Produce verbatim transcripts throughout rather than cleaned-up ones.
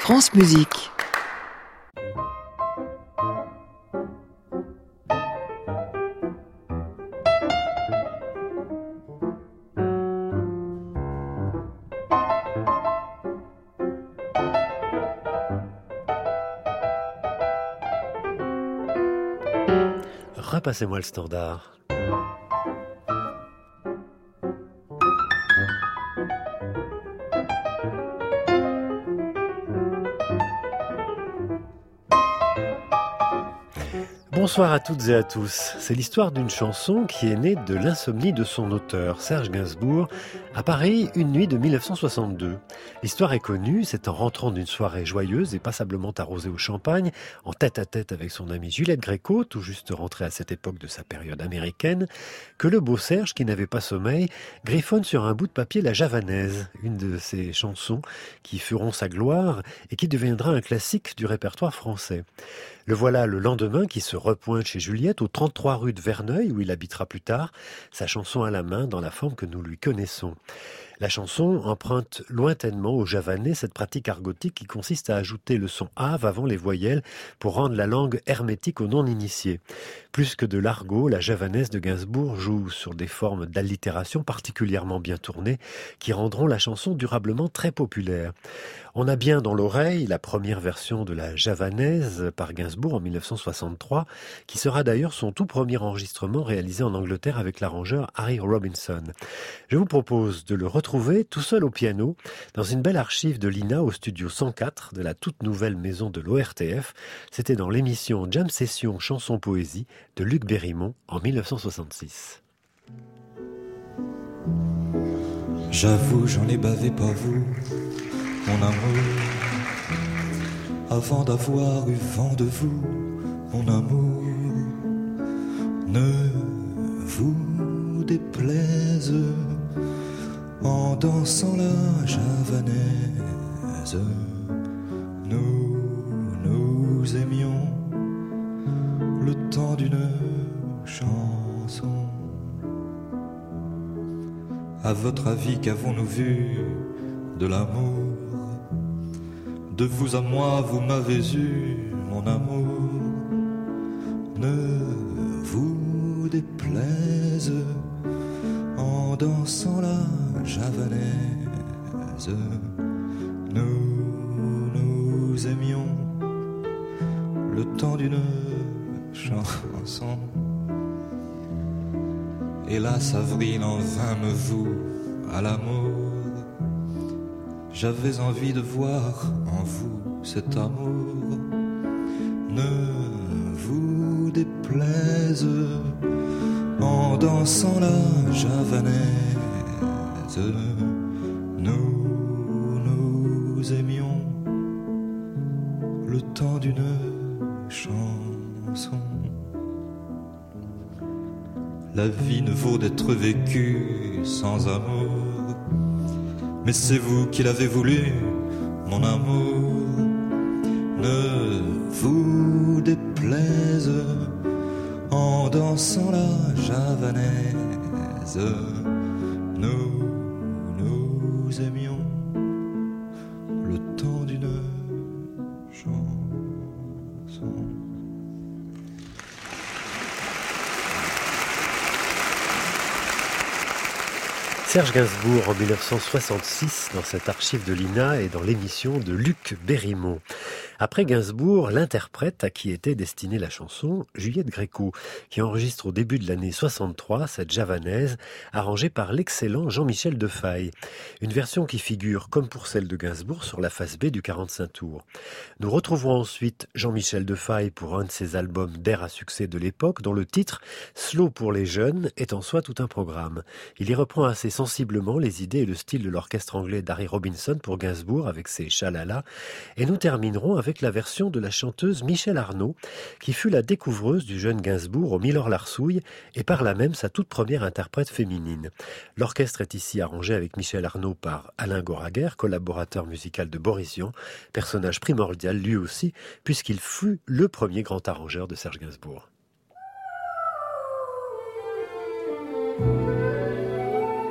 France Musique. Repassez-moi le standard. Bonsoir à toutes et à tous. C'est l'histoire d'une chanson qui est née de l'insomnie de son auteur, Serge Gainsbourg, à Paris une nuit de mille neuf cent soixante-deux. L'histoire est connue, c'est en rentrant d'une soirée joyeuse et passablement arrosée au champagne, en tête-à-tête avec son amie Juliette Gréco, tout juste rentrée à cette époque de sa période américaine, que le beau Serge, qui n'avait pas sommeil, griffonne sur un bout de papier La Javanaise, une de ses chansons qui feront sa gloire et qui deviendra un classique du répertoire français. Le voilà le lendemain qui se repointe chez Juliette au trente-trois rue de Verneuil, où il habitera plus tard, sa chanson à la main dans la forme que nous lui connaissons. La chanson emprunte lointainement au javanais cette pratique argotique qui consiste à ajouter le son ave avant les voyelles pour rendre la langue hermétique aux non-initiés. Plus que de l'argot, la javanaise de Gainsbourg joue sur des formes d'allitération particulièrement bien tournées qui rendront la chanson durablement très populaire. On a bien dans l'oreille la première version de la javanaise par Gainsbourg en mille neuf cent soixante-trois, qui sera d'ailleurs son tout premier enregistrement réalisé en Angleterre avec l'arrangeur Harry Robinson. Je vous propose de le retrouver tout seul au piano dans une belle archive de l'I N A au studio cent quatre de la toute nouvelle maison de l'O R T F. C'était dans l'émission Jam Session Chanson Poésie de Luc Berrimont en mille neuf cent soixante-six. J'avoue, j'en ai bavé pas vous, mon amour, avant d'avoir eu vent de vous, mon amour. Ne vous déplaise en dansant la javanaise. Nous nous aimions le temps d'une chanson. À votre avis, qu'avons-nous vu de l'amour? De vous à moi, vous m'avez eu, mon amour. Ne vous déplaise en dansant la javanaise. Nous nous aimions le temps d'une chanson. Hélas, avril, en vain me voue à l'amour. J'avais envie de voir en vous cet amour. Ne vous déplaise en dansant la javanaise. Nous nous aimions le temps d'une chanson. La vie ne vaut d'être vécue sans amour, mais c'est vous qui l'avez voulu, mon amour. Ne vous déplaise en dansant la javanaise. Nous nous aimions le temps d'une chanson. Serge Gainsbourg en mille neuf cent soixante-six dans cette archive de l'I N A et dans l'émission de Luc Berrimont. Après Gainsbourg, l'interprète à qui était destinée la chanson, Juliette Gréco, qui enregistre au début de l'année soixante-trois cette javanaise arrangée par l'excellent Jean-Michel Defaille. Une version qui figure, comme pour celle de Gainsbourg, sur la face B du quarante-cinq tours. Nous retrouvons ensuite Jean-Michel Defaille pour un de ses albums d'air à succès de l'époque, dont le titre, Slow pour les jeunes, est en soi tout un programme. Il y reprend assez sensiblement les idées et le style de l'orchestre anglais d'Harry Robinson pour Gainsbourg avec ses Chalala, et nous terminerons avec la version de la chanteuse Michèle Arnaud, qui fut la découvreuse du jeune Gainsbourg au Milor-Larsouille et par là même sa toute première interprète féminine. L'orchestre est ici arrangé avec Michèle Arnaud par Alain Goraguer, collaborateur musical de Boris Vian, personnage primordial lui aussi, puisqu'il fut le premier grand arrangeur de Serge Gainsbourg.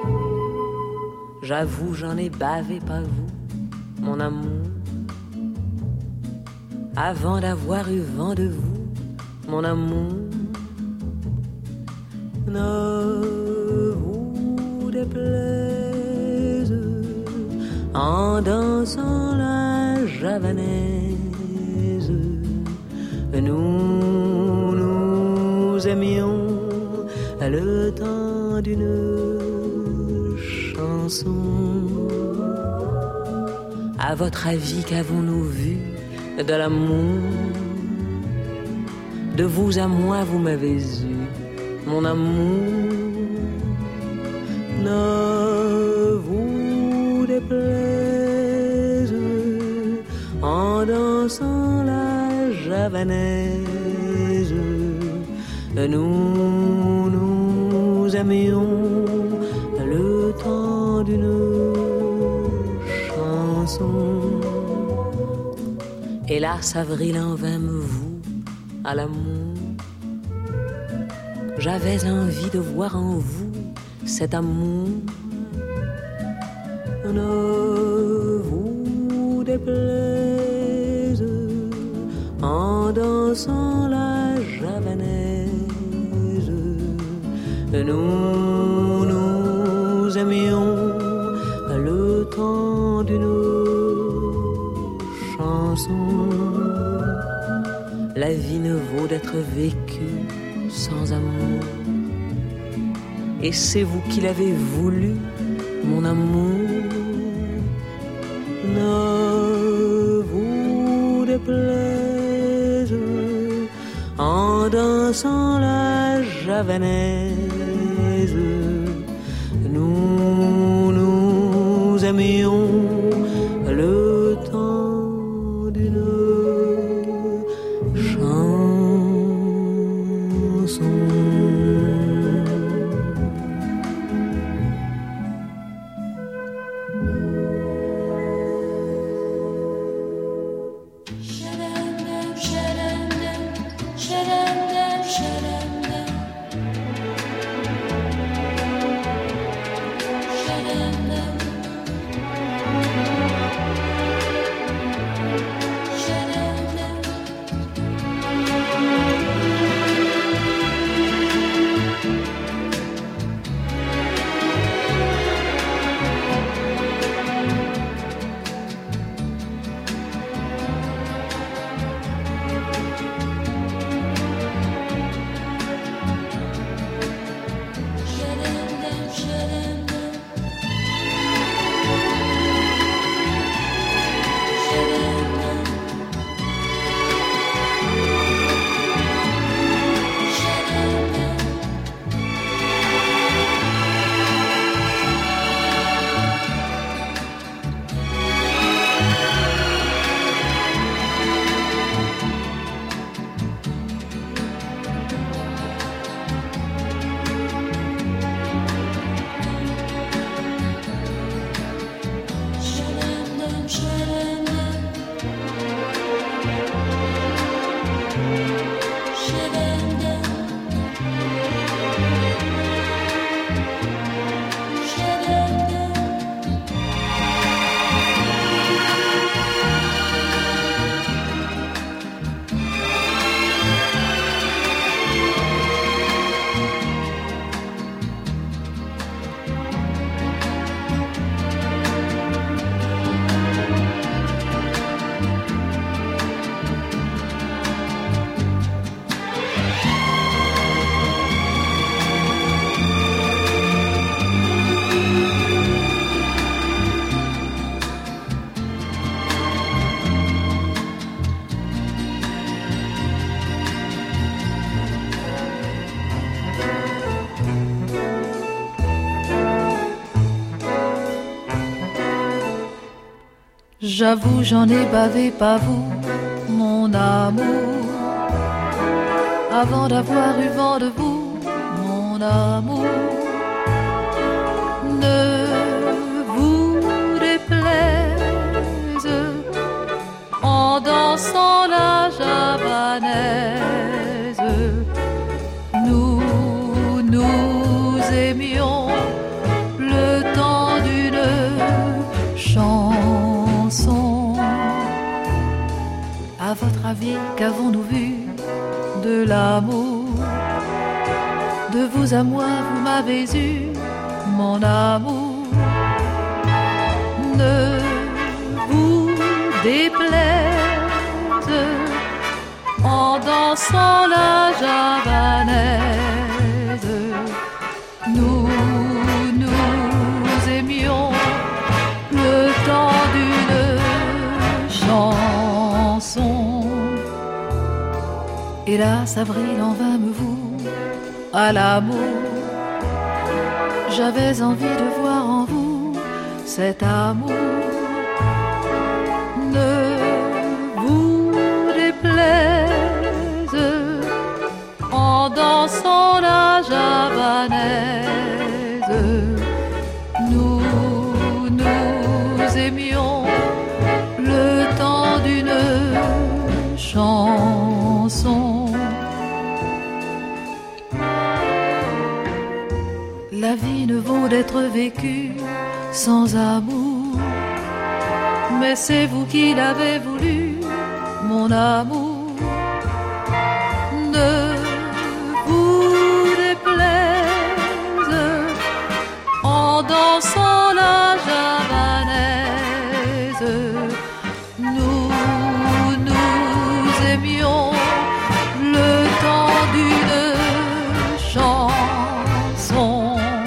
J'avoue, j'en ai bavé, pas vous, mon amour. avant d'avoir eu vent de vous, mon amour. Ne vous déplaise en dansant la javanaise. Nous nous aimions le temps d'une chanson. À votre avis, qu'avons-nous vu de l'amour? De vous à moi, vous m'avez eu, mon amour. Ne vous déplaise en dansant la javanaise. Nous nous aimions le temps d'une chanson. Hélas, avril en vint me voue à l'amour. J'avais envie de voir en vous cet amour. Ne vous déplaise en dansant la javanaise. Nous nous aimions le temps d'une chanson. La vie ne vaut d'être vécue sans amour. Et c'est vous qui l'avez voulu, mon amour. Ne vous déplaise en dansant la javanaise. Nous nous aimions le temps d'une chanson. J'avoue, j'en ai bavé, pas vous, mon amour. Avant d'avoir eu vent de vous, mon amour. Ne vous déplaise en dansant la javanaise. Nous nous aimions le temps d'une chanson. À votre avis, qu'avons-nous vu de l'amour? De vous à moi, vous m'avez eu, mon amour. Ne vous déplaise en dansant la javanaise. Nous nous aimions le temps d'une chanson. Hélas, avril en vint me vous à l'amour. J'avais envie de voir en vous cet amour. Ne vous déplaise en dansant la javanaise. Nous nous aimions le temps d'une chanson. La vie ne vaut d'être vécue sans amour, mais c'est vous qui l'avez voulu, mon amour. Ne vous déplaise en dansant la javanaise. Nous nous aimions le temps d'une chanson.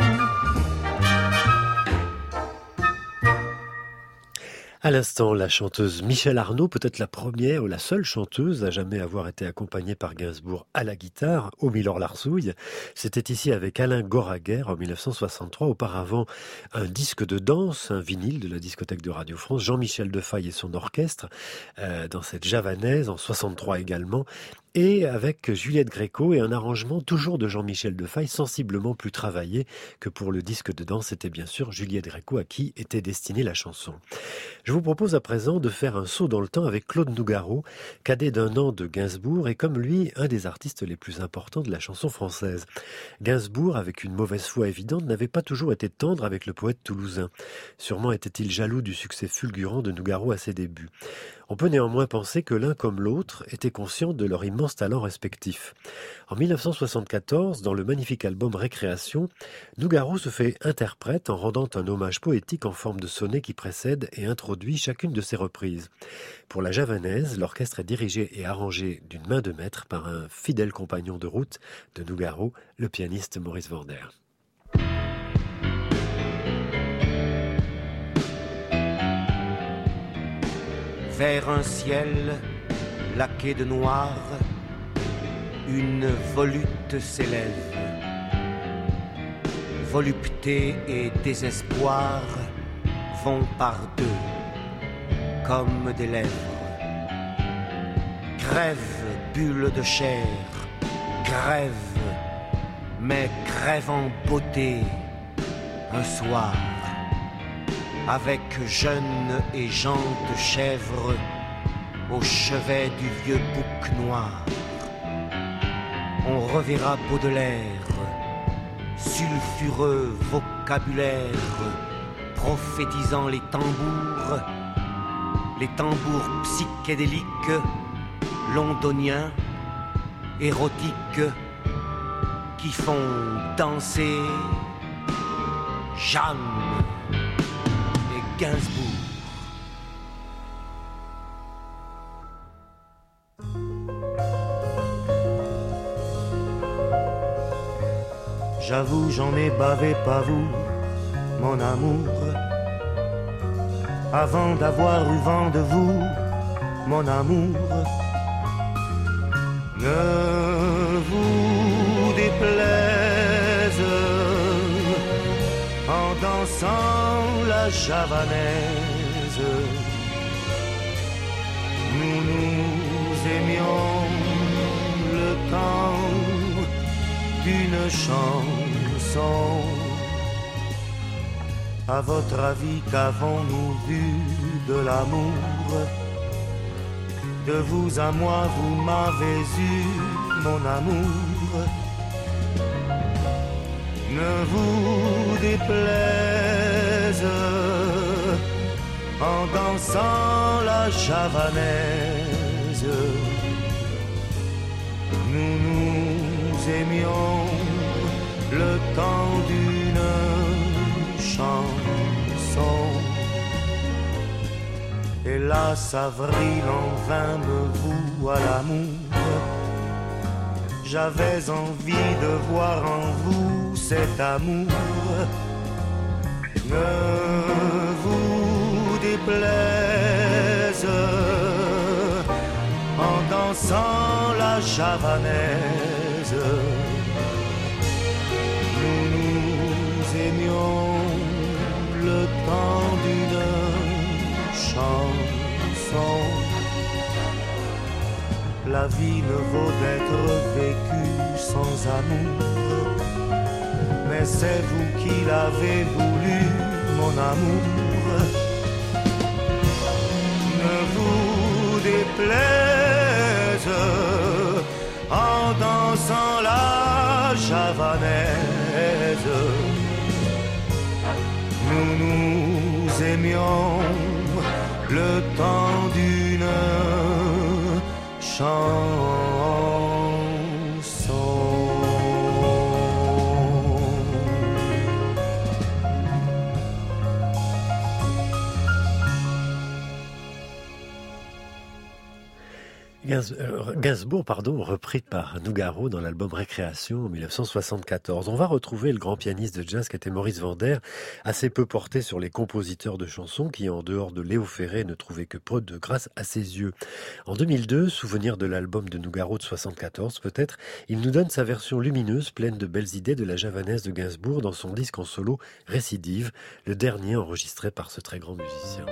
À l'instant, la chanteuse Michèle Arnaud, peut-être la première ou la seule chanteuse à jamais avoir été accompagnée par Gainsbourg à la guitare, au Milor-Larsouille. C'était ici avec Alain Goraguer en dix-neuf cent soixante-trois. Auparavant, un disque de danse, un vinyle de la discothèque de Radio France, Jean-Michel Defaille et son orchestre, euh, dans cette javanaise, en soixante-trois également. Et avec Juliette Gréco et un arrangement toujours de Jean-Michel Defaille, sensiblement plus travaillé que pour le disque de danse. C'était bien sûr Juliette Gréco à qui était destinée la chanson. Je vous propose à présent de faire un saut dans le temps avec Claude Nougaro, cadet d'un an de Gainsbourg et comme lui, un des artistes les plus importants de la chanson française. Gainsbourg, avec une mauvaise foi évidente, n'avait pas toujours été tendre avec le poète toulousain. Sûrement était-il jaloux du succès fulgurant de Nougaro à ses débuts. On peut néanmoins penser que l'un comme l'autre était conscient de leur immense talent respectif. En dix-neuf cent soixante-quatorze, dans le magnifique album Récréation, Nougaro se fait interprète en rendant un hommage poétique en forme de sonnet qui précède et introduit chacune de ses reprises. Pour la javanaise, l'orchestre est dirigé et arrangé d'une main de maître par un fidèle compagnon de route de Nougaro, le pianiste Maurice Vander. Vers un ciel laqué de noir, une volute s'élève. Volupté et désespoir vont par deux, comme des lèvres. Crève, bulle de chair, crève, mais crève en beauté, un soir. Avec jeune et jante chèvre au chevet du vieux bouc noir. On reverra Baudelaire, sulfureux vocabulaire, prophétisant les tambours, les tambours psychédéliques, londoniens, érotiques, qui font danser Jeanne et Gainsbourg. J'avoue, j'en ai bavé, pas vous, mon amour. Avant d'avoir eu vent de vous, mon amour. Ne vous déplaise en dansant la javanaise. Nous nous aimions le temps d'une chanson. À votre avis, qu'avons-nous vu de l'amour? De vous à moi, vous m'avez eu, mon amour. Ne vous déplaise en dansant la javanaise. Nous nous aimions le temps d'une chanson. Hélas, avril en vain me voue à l'amour. J'avais envie de voir en vous cet amour. Ne vous déplaise en dansant la javanaise. Nous nous aimions le temps d'une chanson. La vie ne vaut d'être vécue sans amour, mais c'est vous qui l'avez voulu, mon amour. Ne vous déplaise en dansant la javanaise. Nous nous aimions le temps d'une chanson. Gainsbourg, pardon, repris par Nougaro dans l'album Récréation en dix-neuf cent soixante-quatorze. On va retrouver le grand pianiste de jazz qu'était Maurice Vander, assez peu porté sur les compositeurs de chansons qui, en dehors de Léo Ferré, ne trouvaient que peu de grâce à ses yeux. En deux mille deux, souvenir de l'album de Nougaro de soixante-quatorze peut-être, il nous donne sa version lumineuse, pleine de belles idées de la javanaise de Gainsbourg dans son disque en solo Récidive, le dernier enregistré par ce très grand musicien.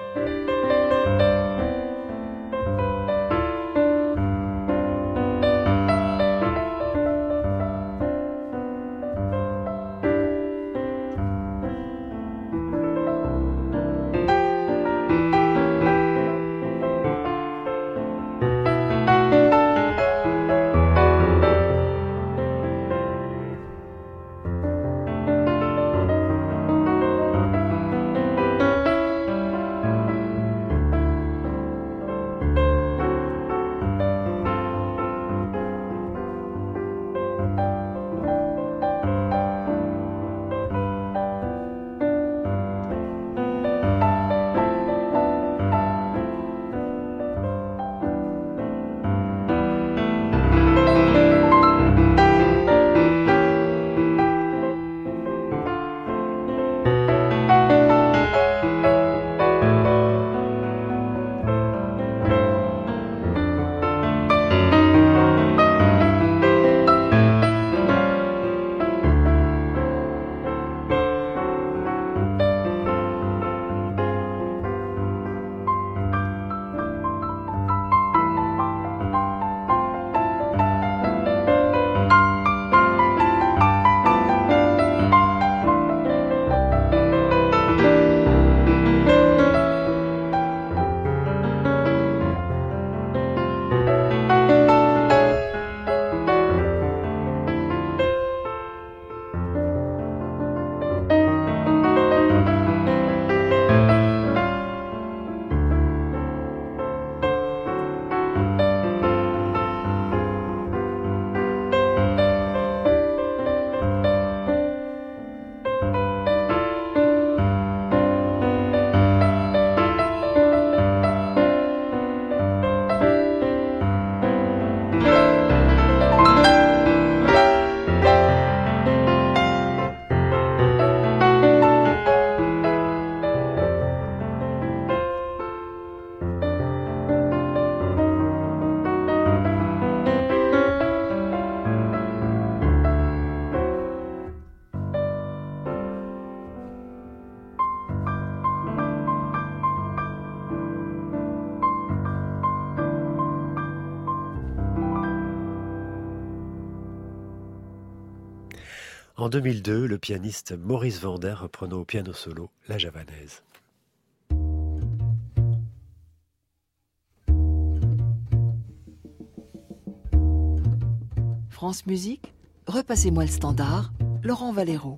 En deux mille deux, le pianiste Maurice Vander reprenant au piano solo la javanaise. France Musique, repassez-moi le standard, Laurent Valero.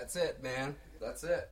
That's it, man. That's it.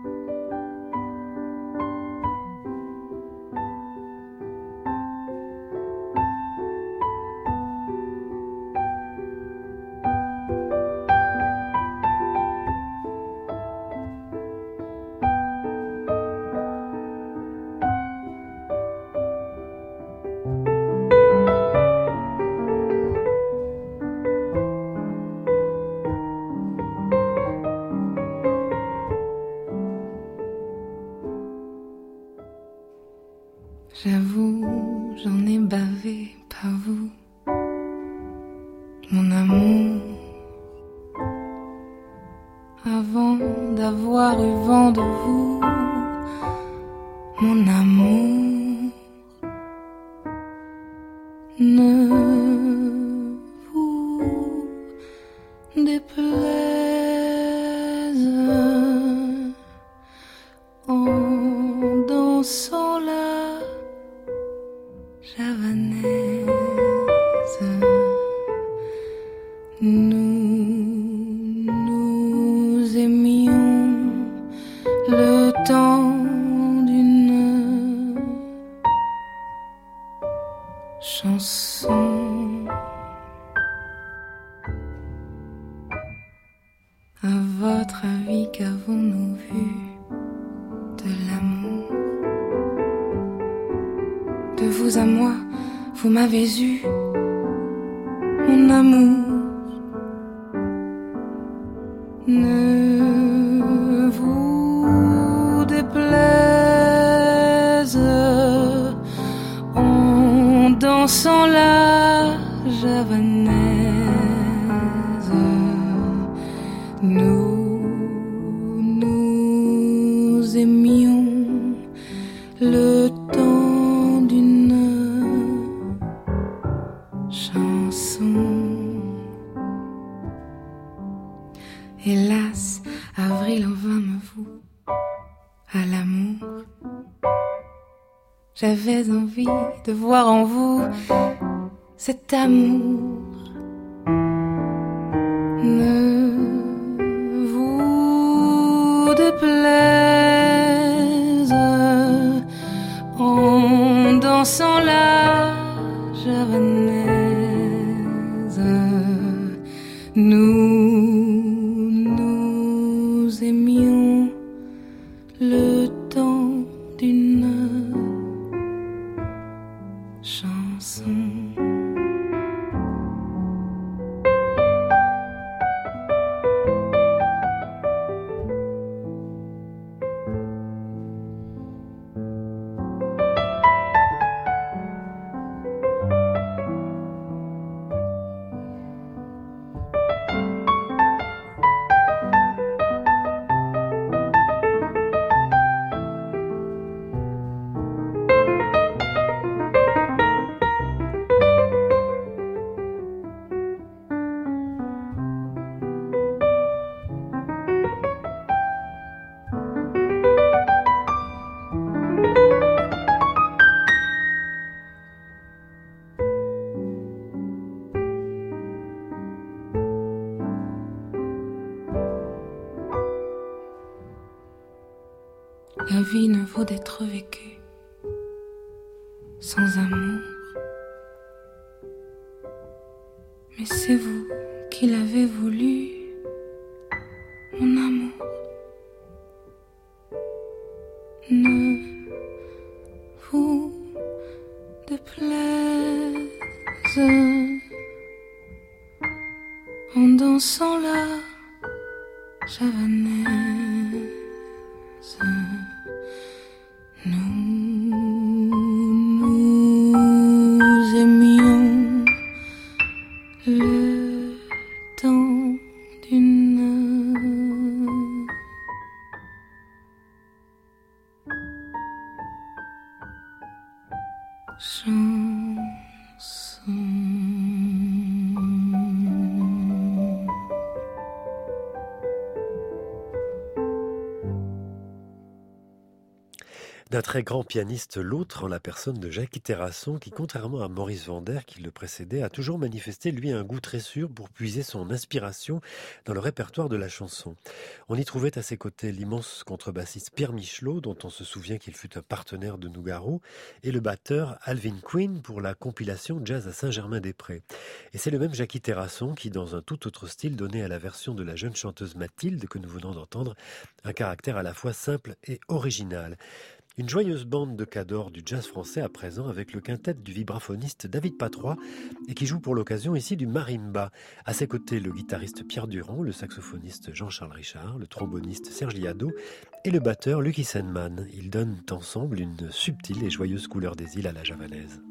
J'avoue, j'en ai bavé, pas vous, mon amour. Avant d'avoir eu vent de vous, mon amour. Ne vous déplaise en dansant la javanaise. Nous nous aimions le temps d'une chanson. À votre avis, qu'avons-nous vu de l'amour? De vous à moi, vous m'avez eu, mon amour. Ne vous déplaise en dansant la javanaise. Nous nous aimions le temps d'une chanson. Hélas, avril en vain me voue à l'amour. J'avais envie de voir en vous cet amour. Ne vous déplaise en dansant la javanaise. Nous nous aimions le temps d'une chanson. La vie ne vaut d'être vécue sans amour. Mais c'est vous qui l'avez voulu, mon amour. Ne vous déplaise en dansant la javanaise. Nous nous aimions le temps d'une chanson. D'un très grand pianiste, l'autre en la personne de Jackie Terrasson, qui, contrairement à Maurice Vander qui le précédait, a toujours manifesté lui un goût très sûr pour puiser son inspiration dans le répertoire de la chanson. On y trouvait à ses côtés l'immense contrebassiste Pierre Michelot, dont on se souvient qu'il fut un partenaire de Nougaro, et le batteur Alvin Queen pour la compilation Jazz à Saint-Germain-des-Prés. Et c'est le même Jackie Terrasson qui, dans un tout autre style, donnait à la version de la jeune chanteuse Mathilde que nous venons d'entendre un caractère à la fois simple et original. Une joyeuse bande de cadors du jazz français à présent avec le quintet du vibraphoniste David Patroy et qui joue pour l'occasion ici du marimba. À ses côtés, le guitariste Pierre Durand, le saxophoniste Jean-Charles Richard, le tromboniste Serge Liado et le batteur Lucky Sandman. Ils donnent ensemble une subtile et joyeuse couleur des îles à la javanaise.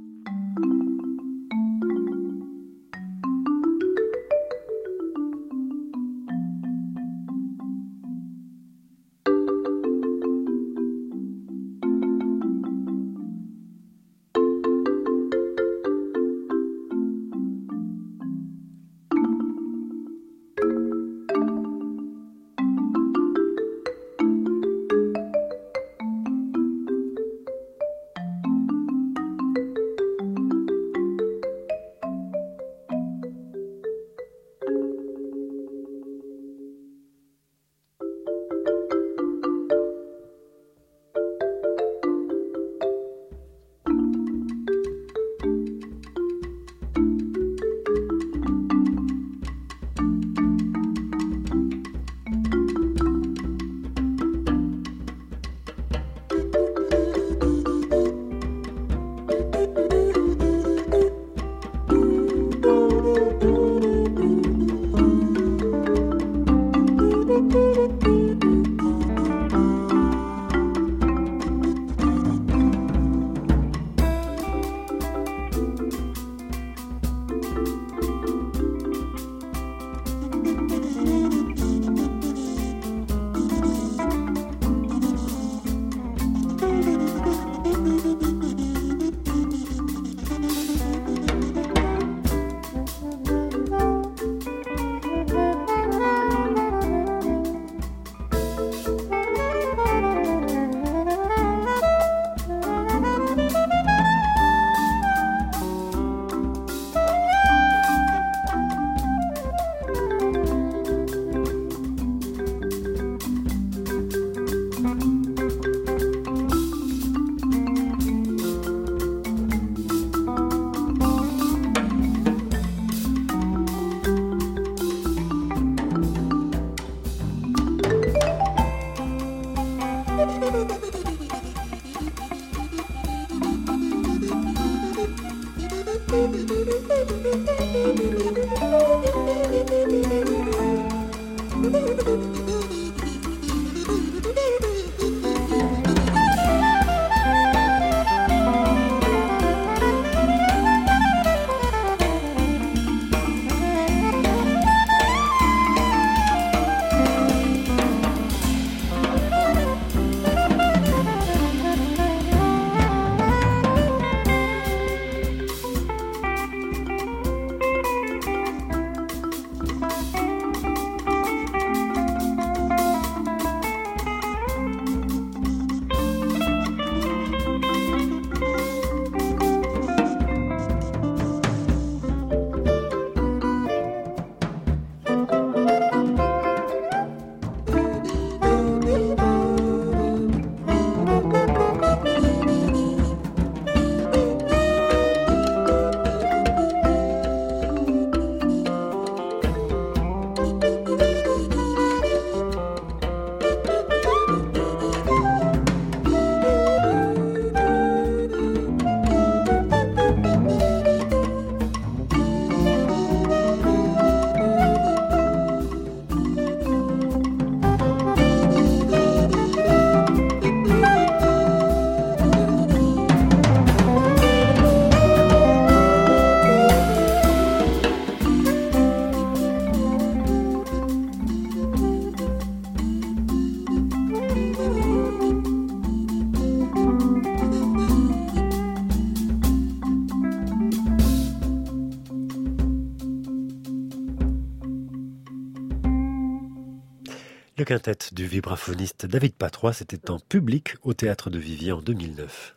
quintet du vibraphoniste David Patroy, c'était en public au Théâtre de Viviers en deux mille neuf.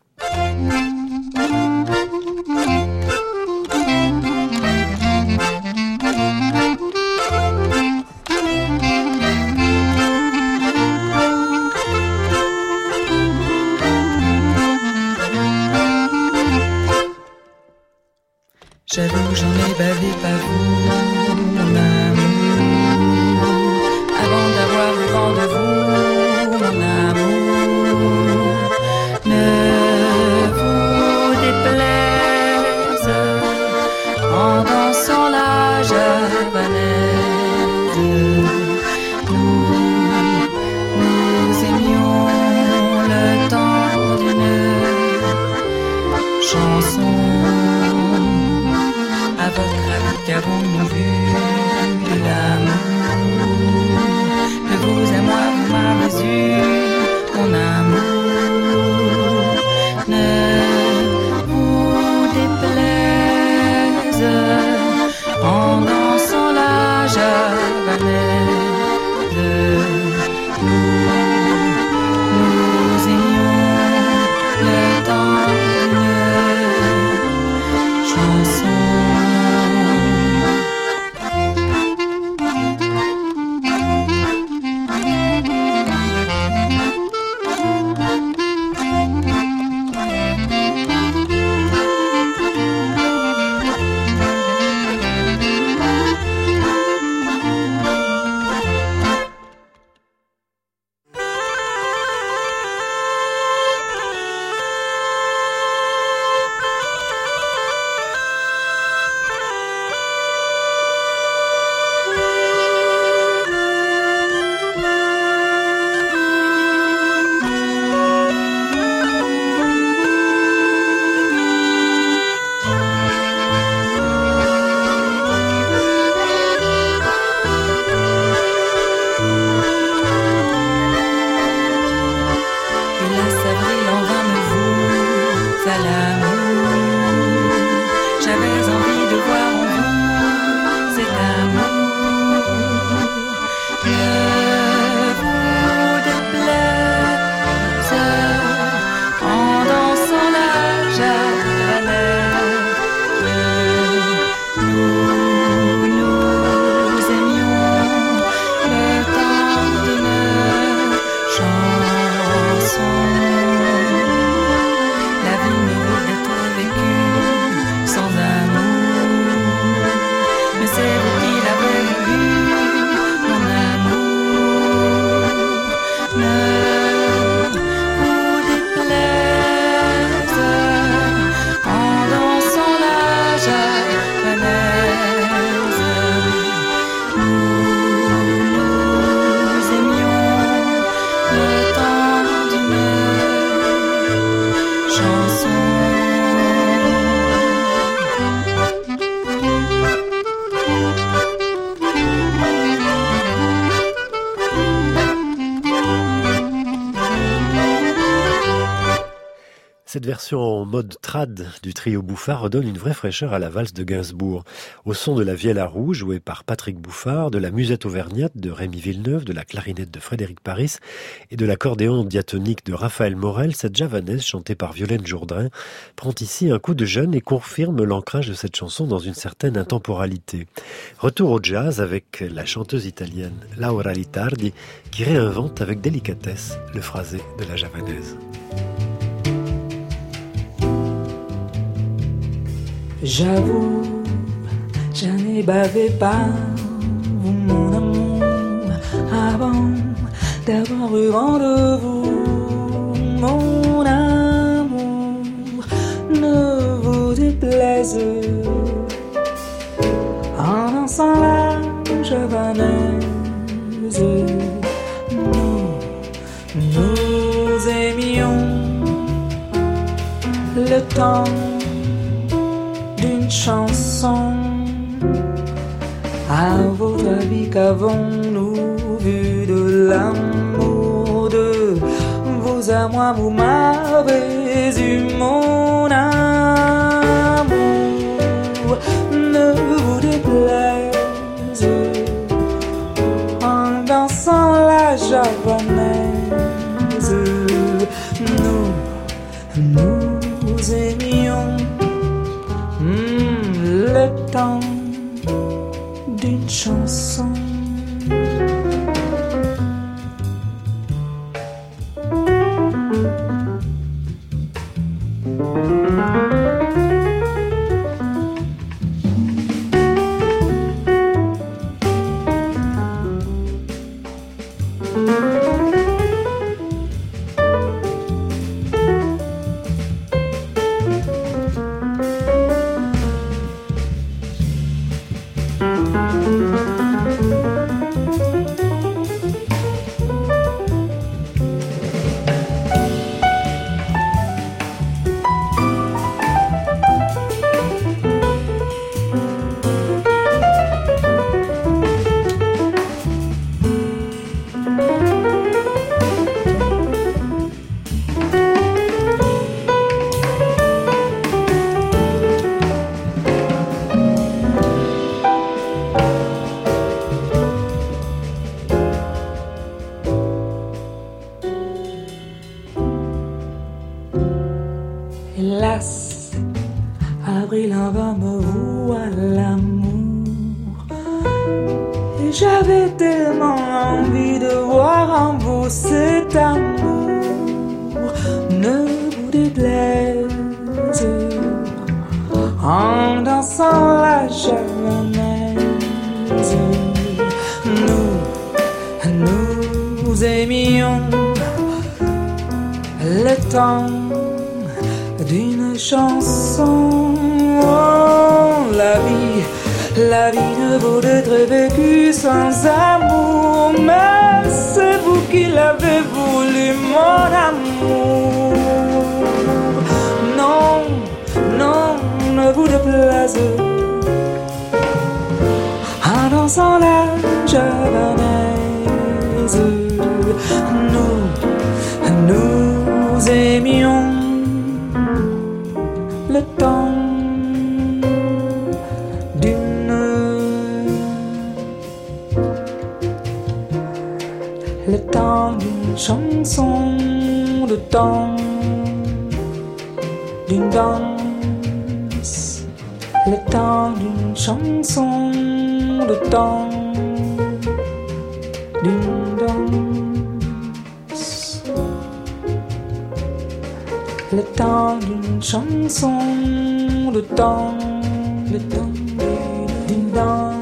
J'avoue, j'en ai bavé, pas vous, mon amour. Avant d'avoir le vent de vous, mon amour, ne vous déplaise en dansant la javanaise. Nous, nous aimions le temps d'une chanson. À votre avis, qu'avons-nous vu de l'amour? De vous à moi, vous m'avez eu, mon amour. Ne vous déplaise en dansant la javanaise. Nous, nous aimions le temps d'une chanson. Cette version en mode trad du trio Bouffard redonne une vraie fraîcheur à la valse de Gainsbourg. Au son de la vielle à roue jouée par Patrick Bouffard, de la musette auvergnate de Rémi Villeneuve, de la clarinette de Frédéric Paris et de l'accordéon diatonique de Raphaël Morel, cette javanaise chantée par Violaine Jourdain prend ici un coup de jeune et confirme l'ancrage de cette chanson dans une certaine intemporalité. Retour au jazz avec la chanteuse italienne Laura Litardi qui réinvente avec délicatesse le phrasé de la javanaise. J'avoue, j'en ai bavé par vous, mon amour, avant d'avoir eu vent de vous, mon amour, ne vous déplaise en dansant la javanaise. Nous, nous aimions le temps d'une chanson. À votre avis, qu'avons-nous vu de l'amour? De vous à moi, vous m'avez eu, mon amour. Ne vous déplaise en dansant la javanaise. Nous, nous aimions mm, le temps d'une chanson. Hélas, avril en va me voue à l'amour. Et j'avais tellement envie de voir en vous cet amour. Ne vous déplaise en dansant la javanaise. Nous, nous aimions le temps d'une chanson. Oh, la vie, la vie ne vaut d'être vécue sans amour. Mais c'est vous qui l'avez voulu, mon amour. Non, non, ne vous déplaise en dansant la javanaise. Nous, nous aimions le temps d'une le temps d'une chanson, le temps d'une danse, le temps d'une chanson, le temps d'une danse, le temps d'une chanson, le temps, le temps d'une danse,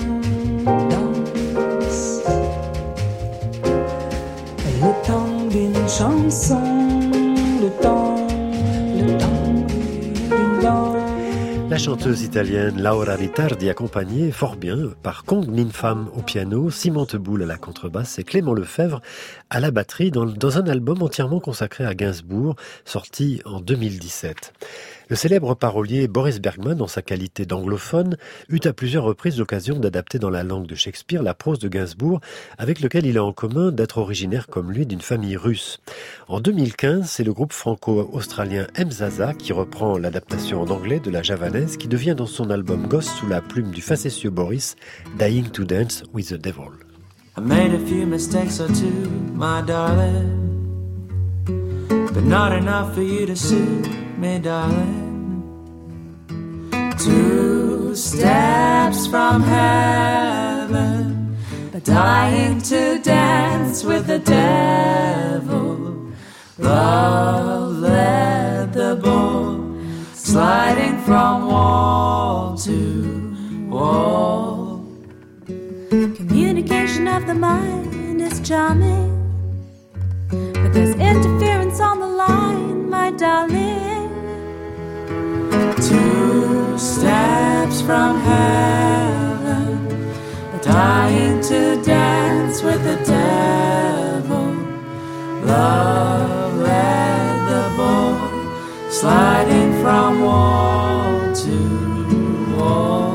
le temps d'une chanson, le temps, le temps d'une danse. La chanteuse italienne Laura Ritardi, accompagnée fort bien par Kong Min-Pham au piano, Simon Teboul à la contrebasse et Clément Lefebvre à la batterie dans, dans un album entièrement consacré à Gainsbourg, sorti en deux mille dix-sept. Le célèbre parolier Boris Bergman, en sa qualité d'anglophone, eut à plusieurs reprises l'occasion d'adapter dans la langue de Shakespeare la prose de Gainsbourg, avec lequel il a en commun d'être originaire comme lui d'une famille russe. En deux mille quinze, c'est le groupe franco-australien Mzaza qui reprend l'adaptation en anglais de la javanaise qui devient dans son album Ghost sous la plume du facétieux Boris, Dying to Dance with the Devil. I made a few mistakes or two, my darling, but not enough for you to suit me, darling. Two steps from heaven, but dying to dance with the devil. Love led the bull, sliding from wall to wall. Communication of the mind is charming, but there's interference on the line, my darling. Two steps from heaven, but dying to dance with the devil. Love led the bull, sliding from wall to wall.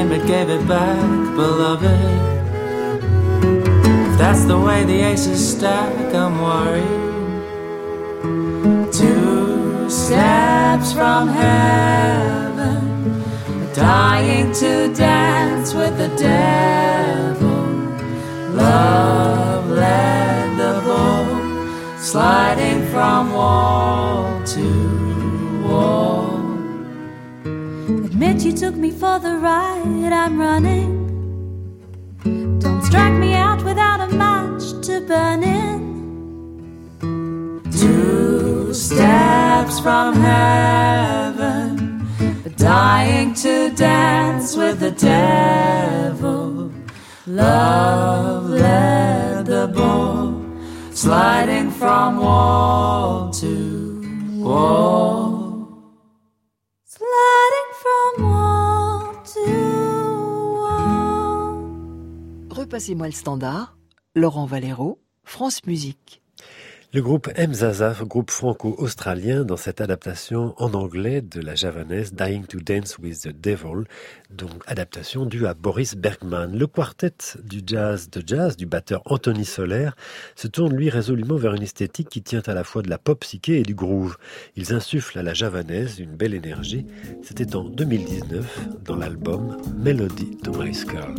but gave it back, beloved. If that's the way the aces stack, I'm worried. Two steps from heaven, dying to dance with the devil. Love led the boat, sliding from wall to wall. Admit you took me for the ride, I'm running. Don't strike me out without a match to burn in. Two steps from heaven, dying to dance with the devil. Love led the boat, sliding from wall to wall. Sliding from wall to wall. Repassez-moi le standard. Laurent Valero, France Musique. Le groupe Mzaza, groupe franco-australien, dans cette adaptation en anglais de la javanaise Dying to Dance with the Devil, donc adaptation due à Boris Bergman. Le quartet du jazz de jazz, du batteur Anthony Soler, se tourne lui résolument vers une esthétique qui tient à la fois de la pop psyché et du groove. Ils insufflent à la javanaise une belle énergie. C'était en deux mille dix-neuf dans l'album Melody to My Skull.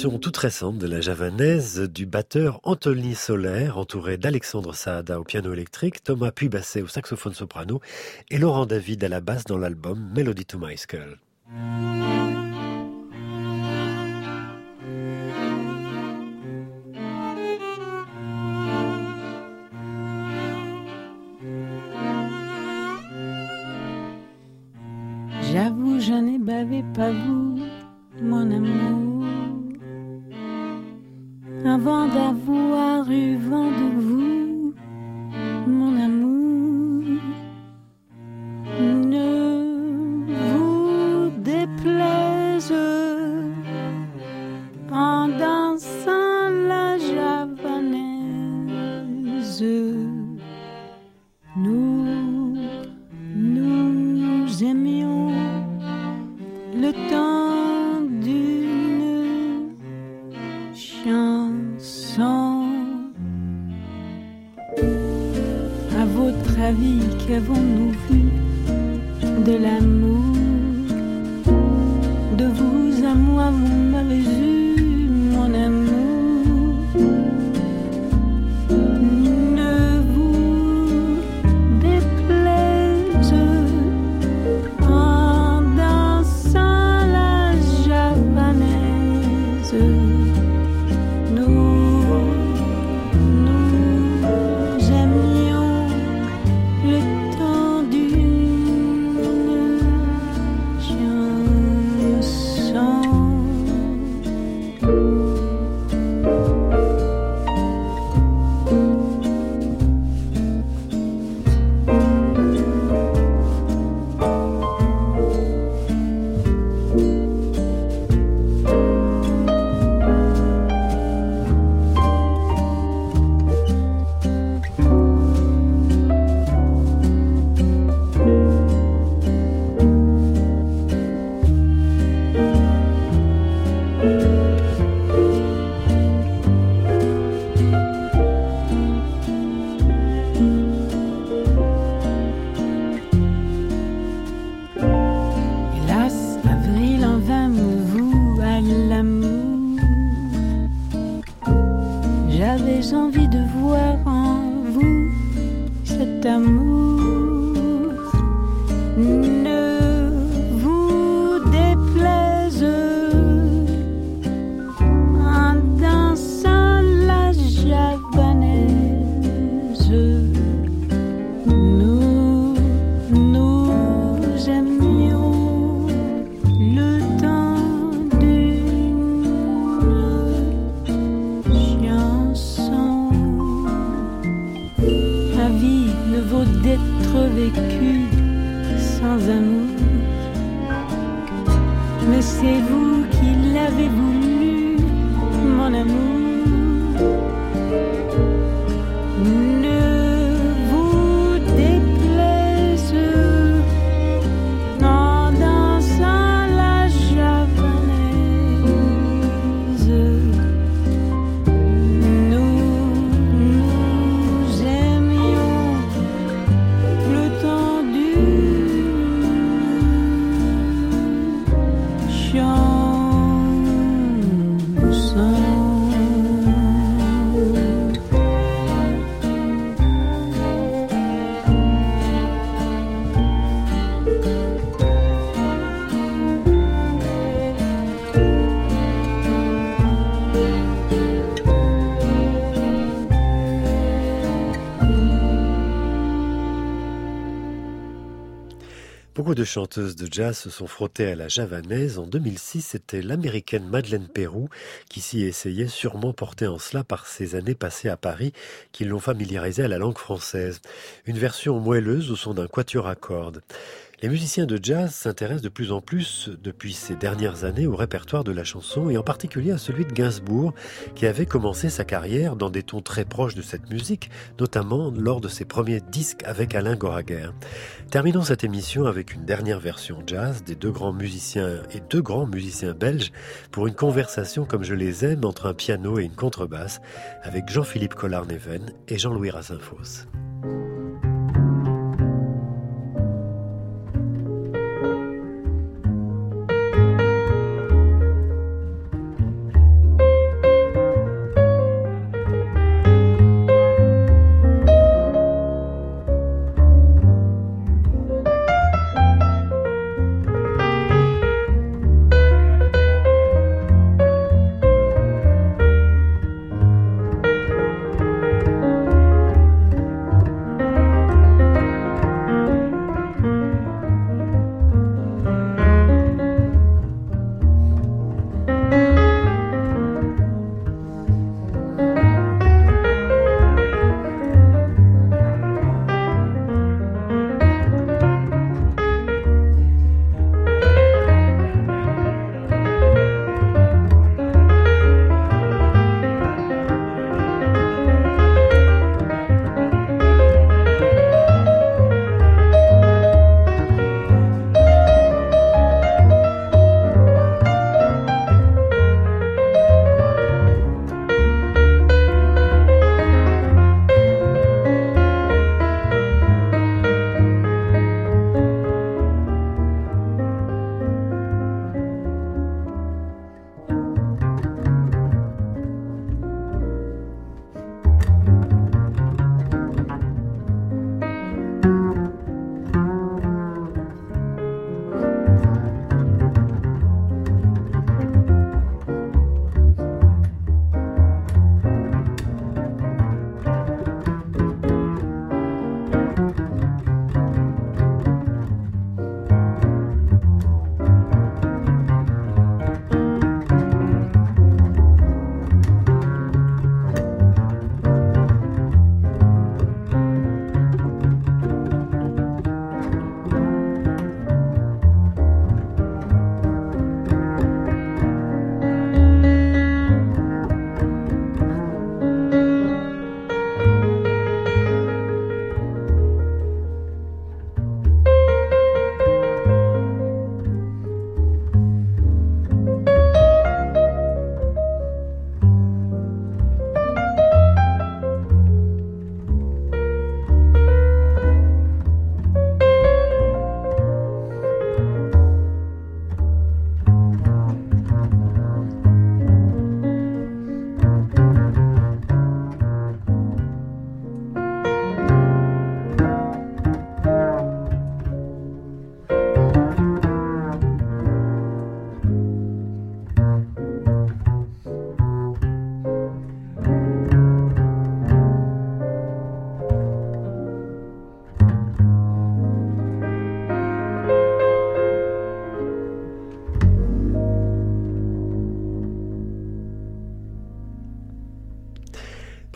version toute récente de la javanaise du batteur Anthony Soler, entouré d'Alexandre Saada au piano électrique, Thomas Puy-Basset au saxophone soprano et Laurent David à la basse dans l'album Melody to My Skull. J'avoue, je n'ai bavé pas vous, mon amour, avant d'avoir eu vent de vous, mon amour. Ne vous déplaise en dansant la javanaise. Nous, nous aimions le temps d'une chanson. À votre avis, qu'avons-nous vu de l'amour? De vous à moi, vous m'avez eu, mon amour. Ne vous déplaise en dansant la javanaise. Nous, nous aimions le temps d'une chanson. Hélas, avril en vain me voue à l'amour. J'avais envie de voir en vous cet amour. Ne vous déplaise en dansant la javanaise. Nous, nous aimions le temps d'une chanson. La vie ne vaut d'être vécue sans amour, mais c'est vous qui l'avez voulu, mon amour. Ne vous déplaise en dansant la javanaise. Nous, nous aimions le temps d'une chanson. Beaucoup de chanteuses de jazz se sont frottées à la javanaise. En deux mille six, c'était l'américaine Madeleine Peyroux qui s'y essayait, sûrement portée en cela par ses années passées à Paris qui l'ont familiarisée à la langue française. Une version moelleuse au son d'un quatuor à cordes. Les musiciens de jazz s'intéressent de plus en plus depuis ces dernières années au répertoire de la chanson et en particulier à celui de Gainsbourg qui avait commencé sa carrière dans des tons très proches de cette musique, notamment lors de ses premiers disques avec Alain Goraguer. Terminons cette émission avec une dernière version jazz des deux grands musiciens et deux grands musiciens belges pour une conversation comme je les aime entre un piano et une contrebasse avec Jean-Philippe Collard-Neven et Jean-Louis Rassinfos.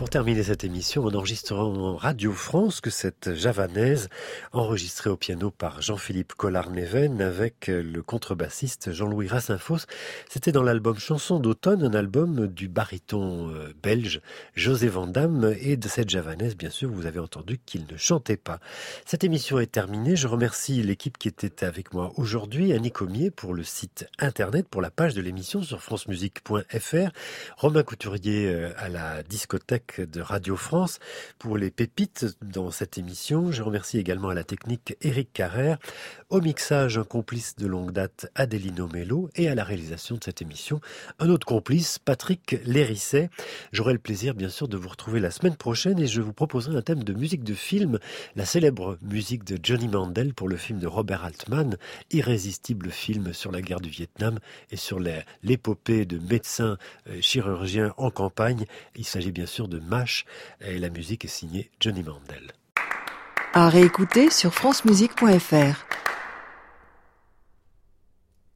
pour terminer cette émission en enregistrant en Radio France que cette javanaise, enregistrée au piano par Jean-Philippe Collard-Neven avec le contrebassiste Jean-Louis Rassinfos, c'était dans l'album Chansons d'automne, un album du baryton belge José Van Damme, et de cette javanaise, bien sûr, vous avez entendu qu'il ne chantait pas. Cette émission est terminée. Je remercie l'équipe qui était avec moi aujourd'hui, Annie Comier pour le site internet, pour la page de l'émission sur francemusique point f r, Romain Couturier à la discothèque de Radio France pour les pépites dans cette émission. Je remercie également à la technique Éric Carrère, au mixage un complice de longue date Adélino Mello, et à la réalisation de cette émission un autre complice, Patrick Lérisset. J'aurai le plaisir bien sûr de vous retrouver la semaine prochaine et je vous proposerai un thème de musique de film, la célèbre musique de Johnny Mandel pour le film de Robert Altman, irrésistible film sur la guerre du Vietnam et sur l'épopée de médecins euh, chirurgiens en campagne. Il s'agit bien sûr de MASH et la musique est signée Johnny Mandel. À réécouter sur francemusique point f r.